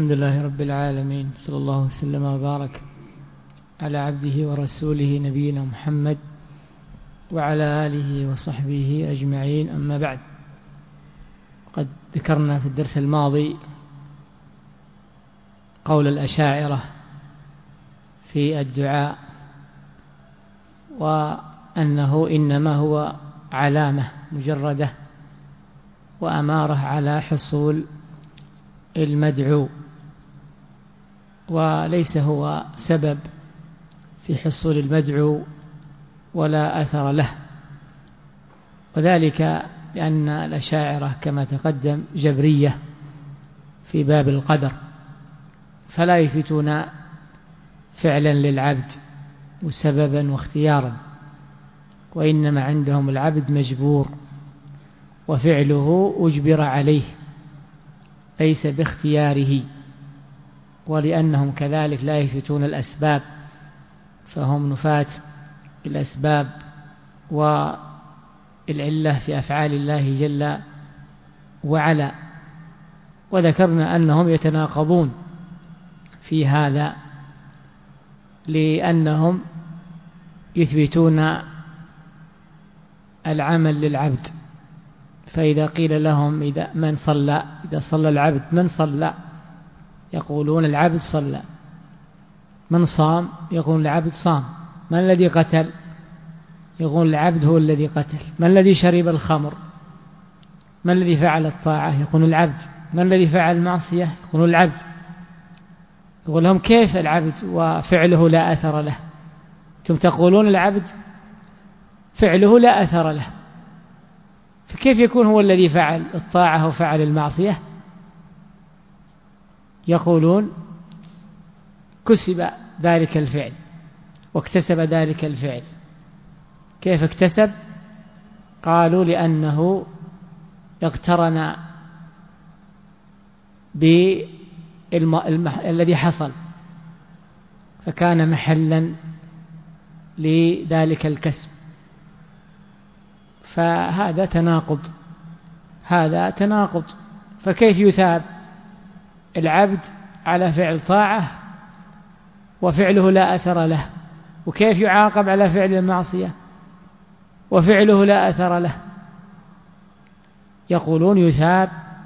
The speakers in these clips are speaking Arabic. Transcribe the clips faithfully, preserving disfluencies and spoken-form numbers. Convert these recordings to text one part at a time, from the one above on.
الحمد لله رب العالمين، صلى الله وسلم وبارك على عبده ورسوله نبينا محمد وعلى آله وصحبه أجمعين. أما بعد، قد ذكرنا في الدرس الماضي قول الأشاعرة في الدعاء، وأنه إنما هو علامة مجردة وأمارة على حصول المدعو، وليس هو سبب في حصول المدعو ولا أثر له، وذلك لأن الأشاعرة كما تقدم جبرية في باب القدر، فلا يثبتون فعلا للعبد وسببا واختيارا، وإنما عندهم العبد مجبور وفعله أجبر عليه ليس باختياره. ولأنهم كذلك لا يثبتون الأسباب، فهم نفاة الأسباب والعلة في أفعال الله جل وعلا. وذكرنا أنهم يتناقضون في هذا، لأنهم يثبتون العمل للعبد، فإذا قيل لهم إذا من صلى إذا صلى العبد من صلى يقولون العبد صلى، من صام يقول العبد صام، من الذي قتل يقول العبد هو الذي قتل، من الذي شرب الخمر، من الذي فعل الطاعة يقول العبد، من الذي فعل المعصية يقول العبد. يقول لهم كيف العبد وفعله لا أثر له؟ ثم تقولون العبد فعله لا أثر له، فكيف يكون هو الذي فعل الطاعة وفعل المعصية؟ يقولون كسب ذلك الفعل واكتسب ذلك الفعل. كيف اكتسب؟ قالوا لأنه اقترن بالذي حصل فكان محلا لذلك الكسب، فهذا تناقض هذا تناقض فكيف يثاب العبد على فعل طاعة وفعله لا أثر له، وكيف يعاقب على فعل المعصية وفعله لا أثر له؟ يقولون يثاب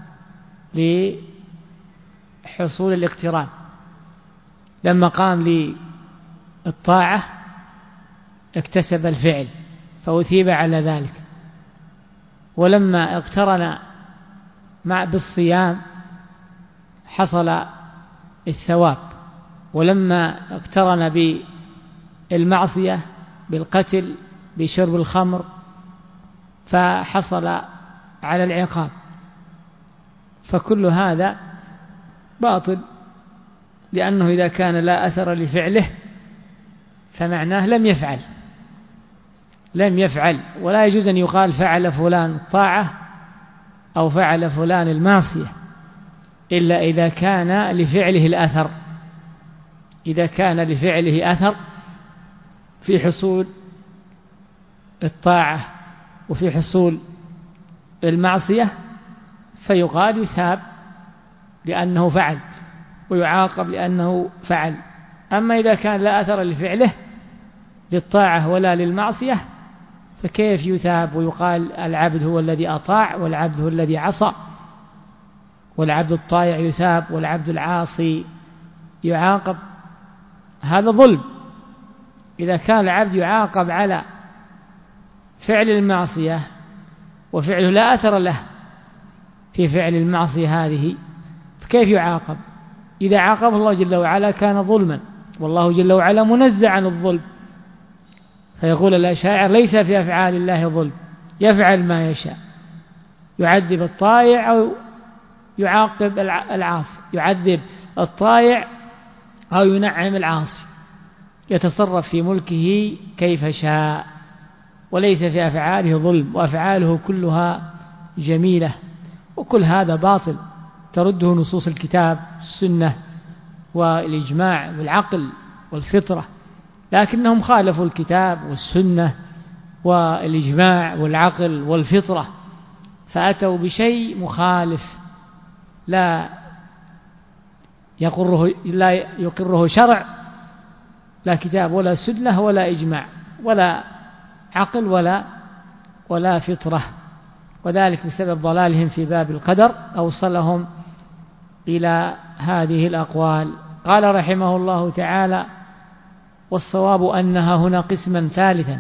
لحصول الاقتران، لما قام للطاعة اكتسب الفعل فأثيب على ذلك، ولما اقترن مع بالصيام حصل الثواب، ولما اقترن بالمعصية بالقتل بشرب الخمر فحصل على العقاب. فكل هذا باطل، لأنه إذا كان لا أثر لفعله فمعناه لم يفعل لم يفعل ولا يجوز أن يقال فعل فلان الطاعة أو فعل فلان المعصية إلا إذا كان لفعله الأثر. إذا كان لفعله أثر في حصول الطاعة وفي حصول المعصية فيقال يثاب لأنه فعل ويعاقب لأنه فعل. أما إذا كان لا أثر لفعله للطاعة ولا للمعصية فكيف يثاب ويقال العبد هو الذي أطاع والعبد هو الذي عصى، والعبد الطائع يثاب والعبد العاصي يعاقب؟ هذا ظلم. إذا كان العبد يعاقب على فعل المعصية وفعله لا أثر له في فعل المعصية هذه فكيف يعاقب؟ إذا عاقب الله جل وعلا كان ظلما، والله جل وعلا منزع عن الظلم. فيقول الأشاعر ليس في أفعال الله ظلم، يفعل ما يشاء، يعذب الطائع أو يعاقب العاصي، يعذب الطائع أو ينعم العاصي، يتصرف في ملكه كيف شاء، وليس في أفعاله ظلم، وأفعاله كلها جميلة. وكل هذا باطل ترده نصوص الكتاب السنة والإجماع والعقل والفطرة، لكنهم خالفوا الكتاب والسنة والإجماع والعقل والفطرة، فأتوا بشيء مخالف لا يقره لا يقره شرع، لا كتاب ولا سنة ولا إجماع ولا عقل ولا ولا فطرة. وذلك بسبب ضلالهم في باب القدر أوصلهم إلى هذه الأقوال. قال رحمه الله تعالى: والصواب أنها هنا قسما ثالثا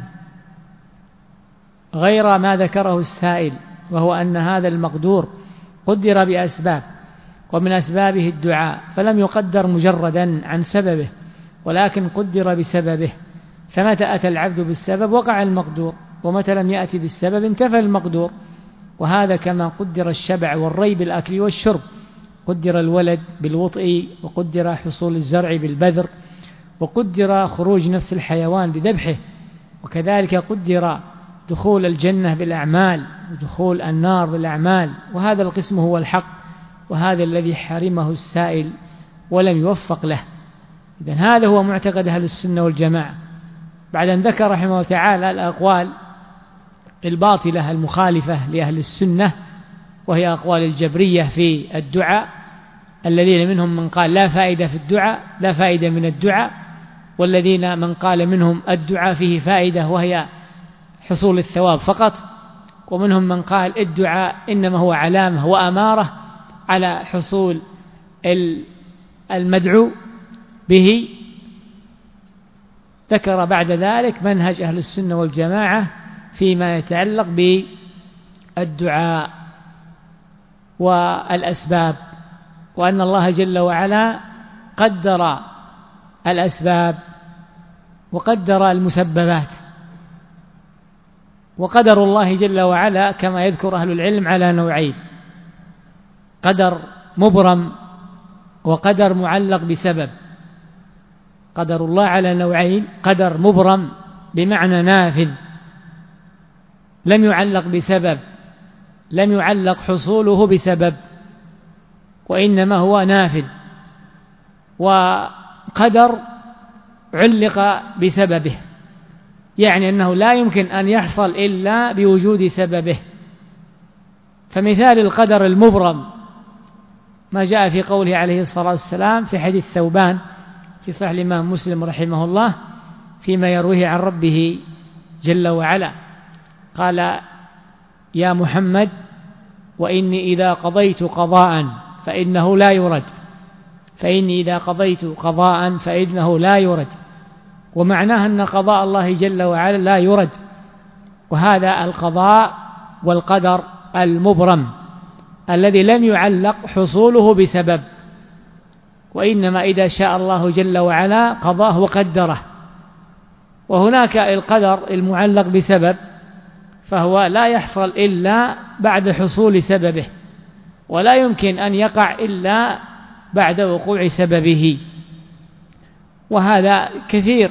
غير ما ذكره السائل، وهو أن هذا المقدور قدر بأسباب، ومن أسبابه الدعاء، فلم يقدر مجردا عن سببه، ولكن قدر بسببه. فمتى أتى العبد بالسبب وقع المقدور، ومتى لم يأتي بالسبب انتفى المقدور. وهذا كما قدر الشبع والري بالأكل والشرب، قدر الولد بالوطء، وقدر حصول الزرع بالبذر، وقدر خروج نفس الحيوان بذبحه، وكذلك قدر دخول الجنة بالأعمال ودخول النار بالأعمال. وهذا القسم هو الحق، وهذا الذي حرمه السائل ولم يوفق له. إذن هذا هو معتقد أهل السنة والجماعة، بعد أن ذكر رحمه الله تعالى الأقوال الباطلة المخالفة لأهل السنة، وهي أقوال الجبرية في الدعاء، الذين منهم من قال لا فائدة في الدعاء، لا فائدة من الدعاء، والذين من قال منهم الدعاء فيه فائدة وهي حصول الثواب فقط، ومنهم من قال الدعاء إنما هو علامة وأمارة على حصول المدعو به. ذكر بعد ذلك منهج أهل السنة والجماعة فيما يتعلق بالدعاء والأسباب، وأن الله جل وعلا قدر الأسباب وقدر المسببات. وقدر الله جل وعلا كما يذكر أهل العلم على نوعين: قدر مبرم وقدر معلق بسبب. قدر الله على نوعين: قدر مبرم بمعنى نافذ لم يعلق بسبب، لم يعلق حصوله بسبب، وإنما هو نافذ. وقدر علق بسببه، يعني أنه لا يمكن أن يحصل إلا بوجود سببه. فمثال القدر المبرم ما جاء في قوله عليه الصلاة والسلام في حديث ثوبان في صحيح الإمام مسلم رحمه الله فيما يرويه عن ربه جل وعلا، قال: يا محمد وإني إذا قضيت قضاء فإنه لا يرد، فإني إذا قضيت قضاء فإنه لا يرد. ومعناه أن قضاء الله جل وعلا لا يرد، وهذا القضاء والقدر المبرم الذي لم يعلق حصوله بسبب، وإنما إذا شاء الله جل وعلا قضاه وقدره. وهناك القدر المعلق بسبب، فهو لا يحصل إلا بعد حصول سببه، ولا يمكن أن يقع إلا بعد وقوع سببه، وهذا كثير.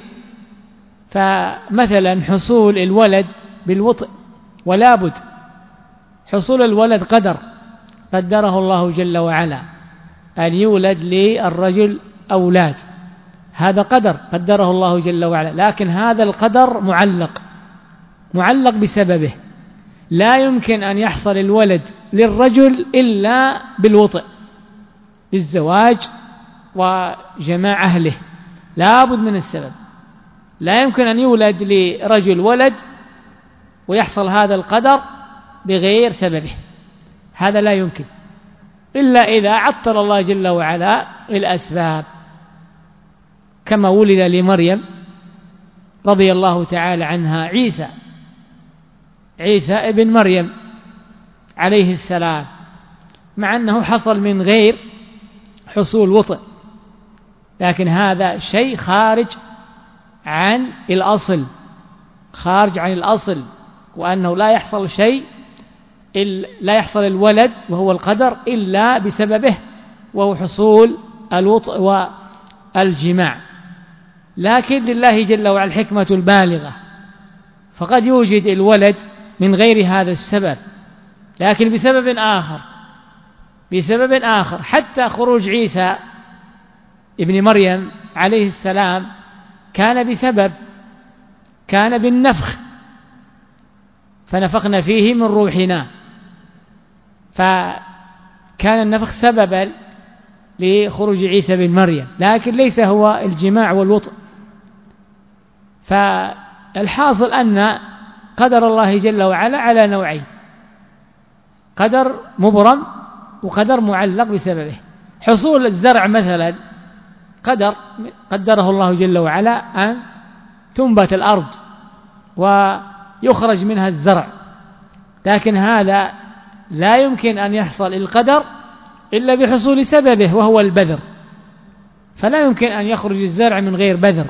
فمثلا حصول الولد بالوطء، ولا بد حصول الولد قدر قدره الله جل وعلا، أن يولد للرجل أولاد، هذا قدر قدره الله جل وعلا، لكن هذا القدر معلق معلق بسببه. لا يمكن أن يحصل الولد للرجل إلا بالوطء، بالزواج وجماع أهله، لا بد من السبب. لا يمكن أن يولد لرجل ولد ويحصل هذا القدر بغير سببه، هذا لا يمكن إلا إذا عطل الله جل وعلا الأسباب، كما ولد لمريم رضي الله تعالى عنها عيسى عيسى ابن مريم عليه السلام، مع أنه حصل من غير حصول وطء، لكن هذا شيء خارج عن الأصل، خارج عن الأصل، وأنه لا يحصل شيء لا يحصل الولد وهو القدر إلا بسببه، وهو حصول الوطء والجماع. لكن لله جل وعلا الحكمة البالغة، فقد يوجد الولد من غير هذا السبب، لكن بسبب آخر بسبب آخر حتى خروج عيسى ابن مريم عليه السلام كان بسبب، كان بالنفخ، فنفخنا فيه من روحنا، فكان النفخ سببا لخروج عيسى بن مريم، لكن ليس هو الجماع والوطء. فالحاصل أن قدر الله جل وعلا على نوعين: قدر مبرم وقدر معلق بسببه. حصول الزرع مثلا قدر قدره الله جل وعلا أن تنبت الأرض ويخرج منها الزرع، لكن هذا لا يمكن أن يحصل القدر إلا بحصول سببه وهو البذر، فلا يمكن أن يخرج الزرع من غير بذر.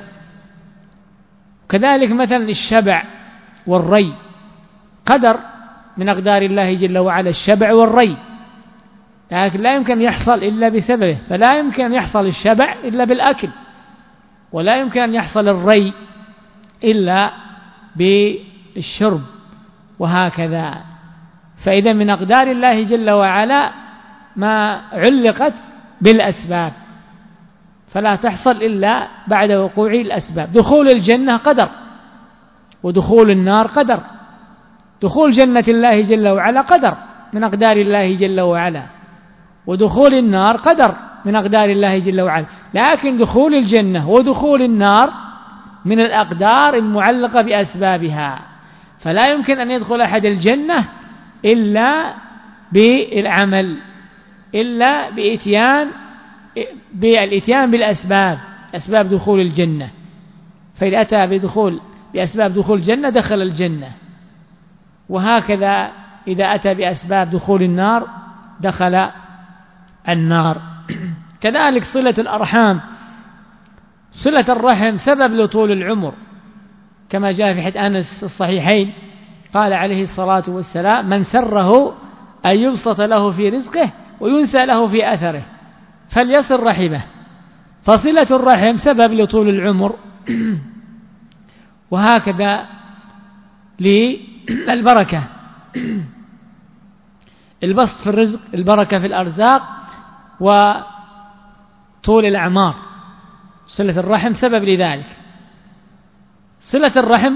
كذلك مثلا الشبع والري قدر من أقدار الله جل وعلا الشبع والري، لكن لا يمكن يحصل إلا بسببه، فلا يمكن يحصل الشبع إلا بالأكل، ولا يمكن أن يحصل الري إلا بالشرب، وهكذا. فإذا من أقدار الله جل وعلا ما علقت بالأسباب، فلا تحصل إلا بعد وقوع الأسباب. دخول الجنة قدر، ودخول النار قدر. دخول جنة الله جل وعلا قدر من أقدار الله جل وعلا، ودخول النار قدر من أقدار الله جل وعلا، لكن دخول الجنة ودخول النار من الأقدار المعلقة بأسبابها، فلا يمكن أن يدخل أحد الجنة إلا بالعمل، إلا بإتيان بالإتيان بالأسباب، أسباب دخول الجنة. فإذا أتى بدخول بأسباب دخول الجنة دخل الجنة، وهكذا إذا أتى بأسباب دخول النار دخل النار. كذلك صلة الأرحام، صلة الرحم سبب لطول العمر، كما جاء في حديث أنس الصحيحين قال عليه الصلاة والسلام: من سره أن يبسط له في رزقه وينسى له في أثره فليصل رحمه. فصلة الرحم سبب لطول العمر، وهكذا للبركة، البسط في الرزق، البركة في الأرزاق، وطول الأعمار. صلة الرحم سبب لذلك. صلة الرحم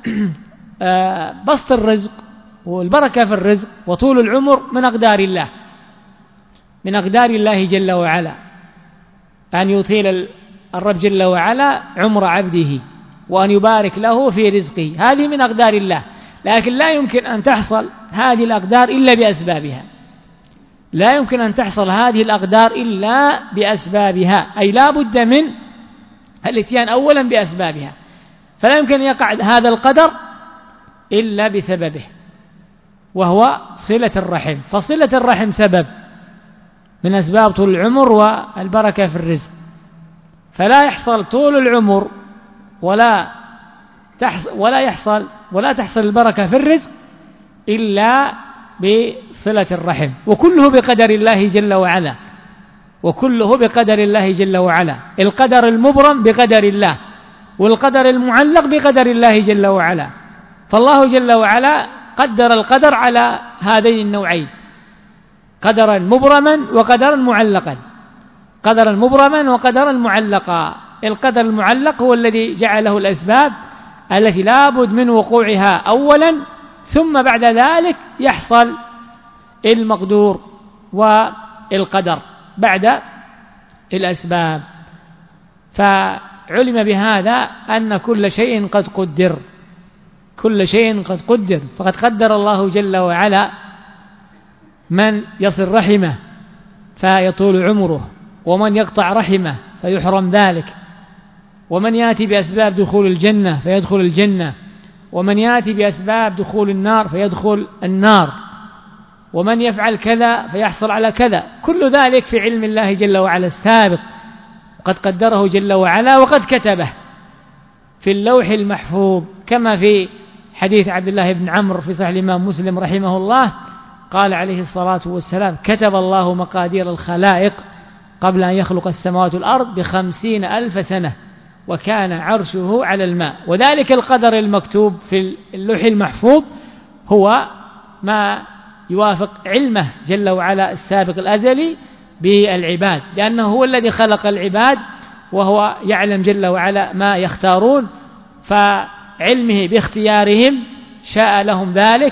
بسط الرزق والبركة في الرزق وطول العمر من أقدار الله، من أقدار الله جل وعلا أن يطيل الرب جل وعلا عمر عبده وأن يبارك له في رزقه، هذه من أقدار الله، لكن لا يمكن أن تحصل هذه الأقدار إلا بأسبابها، لا يمكن أن تحصل هذه الأقدار إلا بأسبابها، أي لا بد من الاتيان أولا بأسبابها، فلا يمكن أن يقع هذا القدر إلا بسببه وهو صلة الرحم. فصلة الرحم سبب من أسباب طول العمر والبركة في الرزق، فلا يحصل طول العمر ولا تحصل ولا يحصل ولا تحصل البركة في الرزق إلا بصلة الرحم، وكله بقدر الله جل وعلا، وكله بقدر الله جل وعلا. القدر المبرم بقدر الله، والقدر المعلق بقدر الله جل وعلا. فالله جل وعلا قدر القدر على هذين النوعين: قدرا مبرما وقدرا معلقا، قدرا مبرما وقدرا معلقا. القدر المعلق هو الذي جعله الأسباب التي لا بد من وقوعها أولا، ثم بعد ذلك يحصل المقدور والقدر بعد الأسباب. فعلم بهذا أن كل شيء قد قدر، كل شيء قد قدر. فقد قدر الله جل وعلا من يصل رحمه فيطول عمره، ومن يقطع رحمه فيحرم ذلك، ومن يأتي بأسباب دخول الجنة فيدخل الجنة، ومن يأتي بأسباب دخول النار فيدخل النار، ومن يفعل كذا فيحصل على كذا. كل ذلك في علم الله جل وعلا السابق، وقد قدره جل وعلا وقد كتبه في اللوح المحفوظ، كما في حديث عبد الله بن عمرو في صحيح الإمام مسلم رحمه الله قال عليه الصلاة والسلام: كتب الله مقادير الخلائق قبل أن يخلق السماوات والأرض بخمسين ألف سنة وكان عرشه على الماء. وذلك القدر المكتوب في اللوح المحفوظ هو ما يوافق علمه جل وعلا السابق الأزلي بالعباد، لأنه هو الذي خلق العباد وهو يعلم جل وعلا ما يختارون، فعلمه باختيارهم شاء لهم ذلك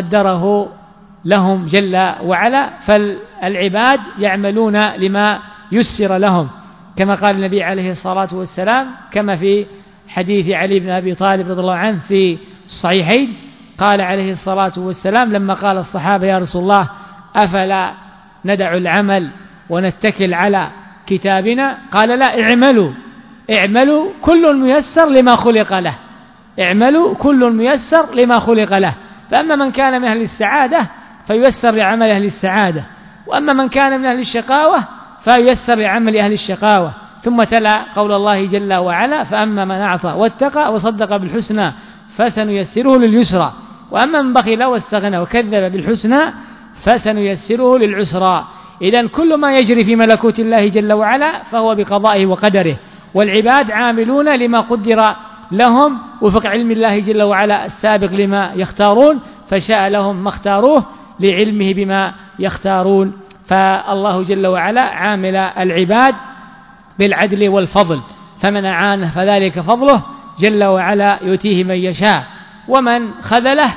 وقدره لهم جل وعلا. فالعباد يعملون لما يسر لهم، كما قال النبي عليه الصلاة والسلام كما في حديث علي بن أبي طالب رضي الله عنه في الصحيحين، قال عليه الصلاة والسلام لما قال الصحابة يا رسول الله أفلا ندع العمل ونتكل على كتابنا؟ قال لا، اعملوا اعملوا كل ميسر لما خلق له، اعملوا كل ميسر لما خلق له. فأما من كان من أهل السعادة فييسر لعمل أهل السعادة، وأما من كان من أهل الشقاوة فييسر لعمل أهل الشقاوة. ثم تلا قول الله جل وعلا فأما من أعطى واتقى وصدق بالحسنى فسنيسره لليسرى، وأما من بخل واستغنى وكذب بالحسنى فسنيسره للعسرى. إذن كل ما يجري في ملكوت الله جل وعلا فهو بقضائه وقدره، والعباد عاملون لما قدر لهم وفق علم الله جل وعلا السابق لما يختارون، فشاء لهم ما اختاروه لعلمه بما يختارون. فالله جل وعلا عامل العباد بالعدل والفضل، فمن أعانه فذلك فضله جل وعلا يؤتيه من يشاء، ومن خذله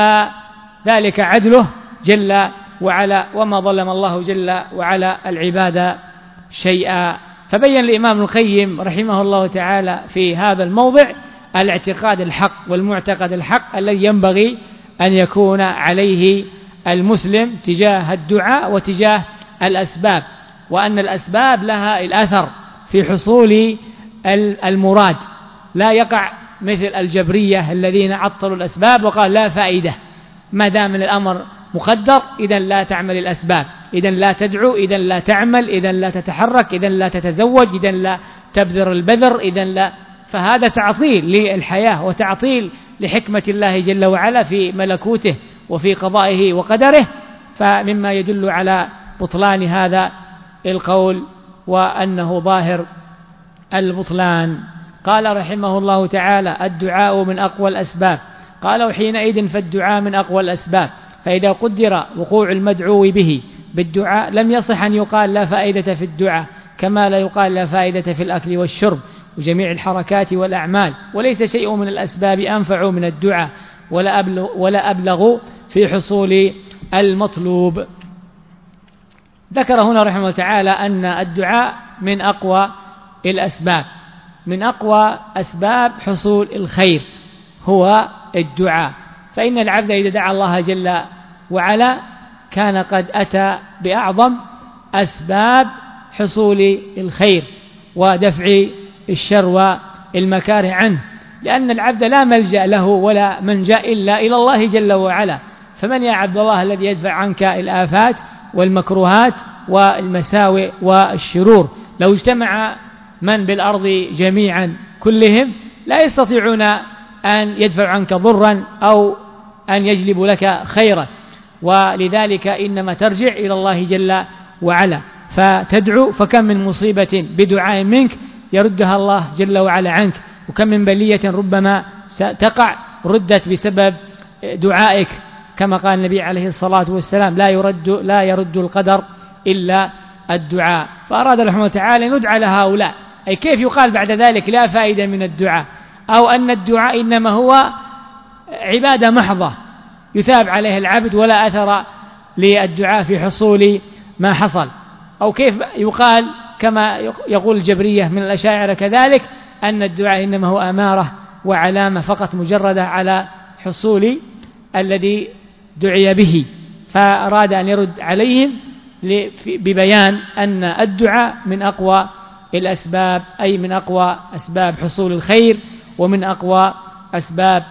فذلك عدله جل وعلا، وما ظلم الله جل وعلا العباد شيئا. فبين الإمام ابن القيم رحمه الله تعالى في هذا الموضع الاعتقاد الحق والمعتقد الحق الذي ينبغي أن يكون عليه المسلم تجاه الدعاء وتجاه الأسباب، وأن الأسباب لها الأثر في حصول المراد، لا يقع مثل الجبرية الذين عطلوا الأسباب وقال لا فائدة، ما دام الأمر مقدر إذن لا تعمل الأسباب، إذن لا تدعو، إذن لا تعمل، إذن لا تتحرك، إذن لا تتزوج، إذن لا تبذر البذر، إذن لا. فهذا تعطيل للحياة وتعطيل لحكمة الله جل وعلا في ملكوته وفي قضائه وقدره، فمما يدل على بطلان هذا القول وأنه ظاهر البطلان. قال رحمه الله تعالى الدعاء من أقوى الأسباب. قال وحينئذ فالدعاء من أقوى الأسباب، فإذا قدر وقوع المدعو به بالدعاء لم يصح أن يقال لا فائدة في الدعاء، كما لا يقال لا فائدة في الأكل والشرب وجميع الحركات والأعمال، وليس شيء من الأسباب أنفع من الدعاء ولا أبلغ, ولا أبلغ في حصول المطلوب. ذكر هنا رحمه الله تعالى أن الدعاء من أقوى الأسباب، من أقوى أسباب حصول الخير هو الدعاء، فإن العبد إذا دعا الله جل وعلا كان قد أتى بأعظم أسباب حصول الخير ودفع الشر والمكاره عنه، لأن العبد لا ملجأ له ولا منجأ إلا إلى الله جل وعلا. فمن يا عبد الله الذي يدفع عنك الآفات والمكروهات والمساوئ والشرور؟ لو اجتمع من بالأرض جميعا كلهم لا يستطيعون أن يدفع عنك ضرا أو أن يجلب لك خيرا، ولذلك إنما ترجع إلى الله جل وعلا فتدعو، فكم من مصيبة بدعاء منك يردها الله جل وعلا عنك، وكم من بلية ربما تقع ردت بسبب دعائك، كما قال النبي عليه الصلاة والسلام لا يرد لا يرد القدر إلا الدعاء. فأراد رحمه تعالى أن ندعى لهؤلاء، أي كيف يقال بعد ذلك لا فائدة من الدعاء، أو أن الدعاء إنما هو عبادة محضة يثاب عليه العبد ولا أثر للدعاء في حصول ما حصل، أو كيف يقال كما يقول الجبرية من الأشاعرة كذلك أن الدعاء إنما هو أمارة وعلامة فقط مجردة على حصول الذي دعي به. فأراد أن يرد عليهم ببيان أن الدعاء من أقوى الأسباب، أي من أقوى أسباب حصول الخير ومن أقوى أسباب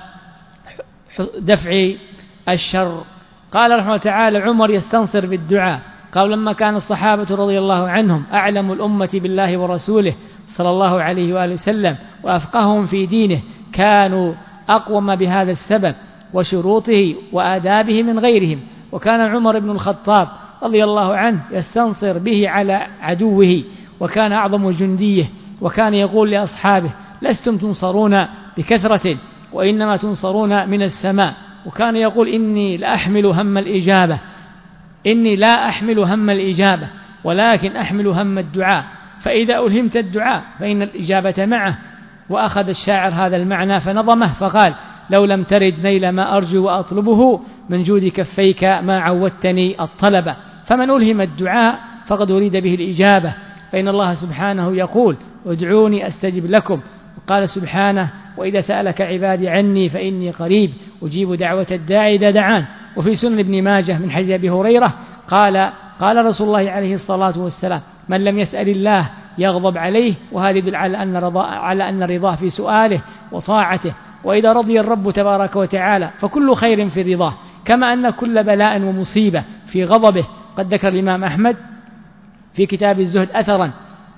دفع الشر. قال رحمه تعالى عمر يستنصر بالدعاء، قال لما كان الصحابة رضي الله عنهم أعلم الأمة بالله ورسوله صلى الله عليه وآله وسلم وأفقههم في دينه كانوا أقوم بهذا السبب وشروطه وآدابه من غيرهم، وكان عمر بن الخطاب رضي الله عنه يستنصر به على عدوه، وكان أعظم جنديه، وكان يقول لأصحابه لستم تنصرون بكثرة وإنما تنصرون من السماء، وكان يقول إني لأحمل هم الإجابة إني لا أحمل هم الإجابة ولكن أحمل هم الدعاء، فإذا ألهمت الدعاء فإن الإجابة معه. وأخذ الشاعر هذا المعنى فنظمه فقال لو لم ترد نيل ما أرجو وأطلبه من جود كفيك ما عودتني الطلبة. فمن ألهم الدعاء فقد أريد به الإجابة، فإن الله سبحانه يقول ادعوني أستجب لكم، وقال سبحانه وإذا سألك عبادي عني فإني قريب أجيب دعوة الداعي إذا دعان. وفي سنن ابن ماجه من حديث أبي هريرة قال قال رسول الله عليه الصلاة والسلام من لم يسأل الله يغضب عليه، وهذا يدل على أن رضا على أن رضاه في سؤاله وطاعته. وإذا رضي الرب تبارك وتعالى فكل خير في رضاه، كما أن كل بلاء ومصيبة في غضبه. قد ذكر الإمام أحمد في كتاب الزهد أثرا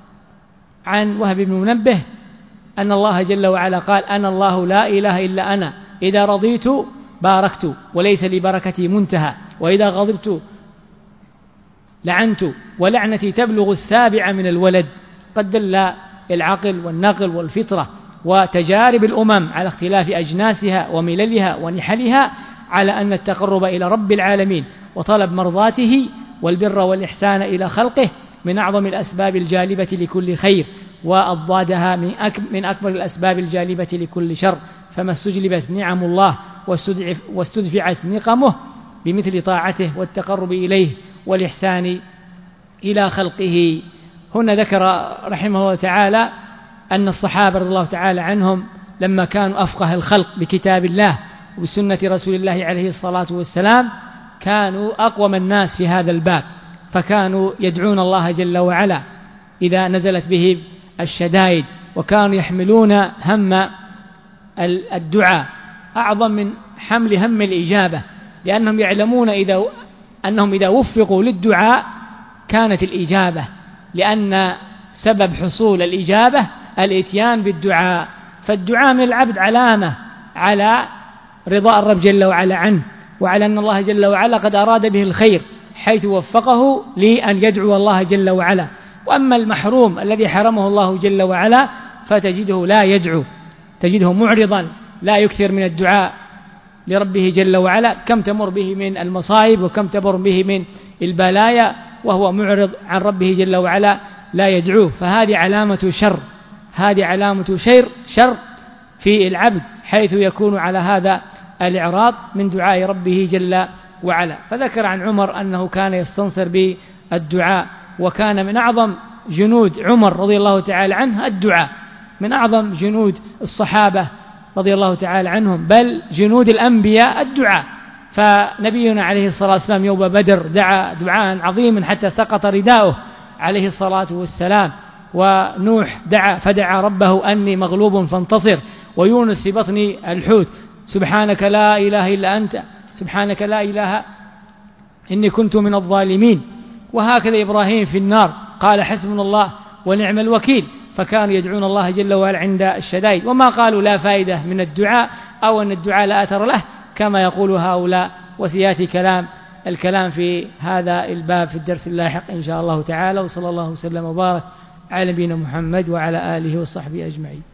عن وهب بن منبه أن الله جل وعلا قال أنا الله لا إله إلا أنا إذا رضيت باركت وليس لبركتي منتهى، وإذا غضبت لعنت ولعنتي تبلغ السابع من الولد. قد دل العقل والنقل والفطرة وتجارب الأمم على اختلاف أجناسها ومللها ونحلها على أن التقرب إلى رب العالمين وطلب مرضاته والبر والإحسان إلى خلقه من أعظم الأسباب الجالبة لكل خير، وأضدادها من أكبر الأسباب الجالبة لكل شر. فما استجلبت نعم الله واستدفعت نقمه بمثل طاعته والتقرب إليه والإحسان إلى خلقه. هنا ذكر رحمه الله تعالى أن الصحابة رضي الله تعالى عنهم لما كانوا أفقه الخلق بكتاب الله وبسنة رسول الله عليه الصلاة والسلام كانوا أقوم الناس في هذا الباب، فكانوا يدعون الله جل وعلا إذا نزلت به الشدائد، وكانوا يحملون هم الدعاء أعظم من حمل هم الإجابة، لأنهم يعلمون إذا أنهم إذا وفقوا للدعاء كانت الإجابة، لأن سبب حصول الإجابة الإتيان بالدعاء. فالدعاء من العبد علامة على رضا الرب جل وعلا عنه، وعلى أن الله جل وعلا قد أراد به الخير حيث وفقه لأن يدعو الله جل وعلا. وأما المحروم الذي حرمه الله جل وعلا فتجده لا يدعو، تجده معرضا لا يكثر من الدعاء لربه جل وعلا، كم تمر به من المصائب وكم تمر به من البلايا وهو معرض عن ربه جل وعلا لا يدعوه. فهذه علامة شر، هذه علامة شر شر في العبد حيث يكون على هذا الإعراض من دعاء ربه جل وعلا. فذكر عن عمر أنه كان يستنصر بالدعاء، وكان من أعظم جنود عمر رضي الله تعالى عنه الدعاء، من أعظم جنود الصحابة رضي الله تعالى عنهم، بل جنود الأنبياء الدعاء. فنبينا عليه الصلاة والسلام يوم بدر دعا دعاء عظيما حتى سقط رداؤه عليه الصلاة والسلام، ونوح دعا فدعا ربه أني مغلوب فانتصر، ويونس في بطن الحوت سبحانك لا إله إلا أنت سبحانك لا إله إني كنت من الظالمين. وهكذا إبراهيم في النار قال حسبنا الله ونعم الوكيل. فكانوا يدعون الله جل وعلا عند الشدائد، وما قالوا لا فائدة من الدعاء أو أن الدعاء لا أثر له كما يقول هؤلاء. وسيأتي كلام الكلام في هذا الباب في الدرس اللاحق إن شاء الله تعالى. وصلى الله وسلم وبارك على نبينا محمد وعلى آله وصحبه أجمعين.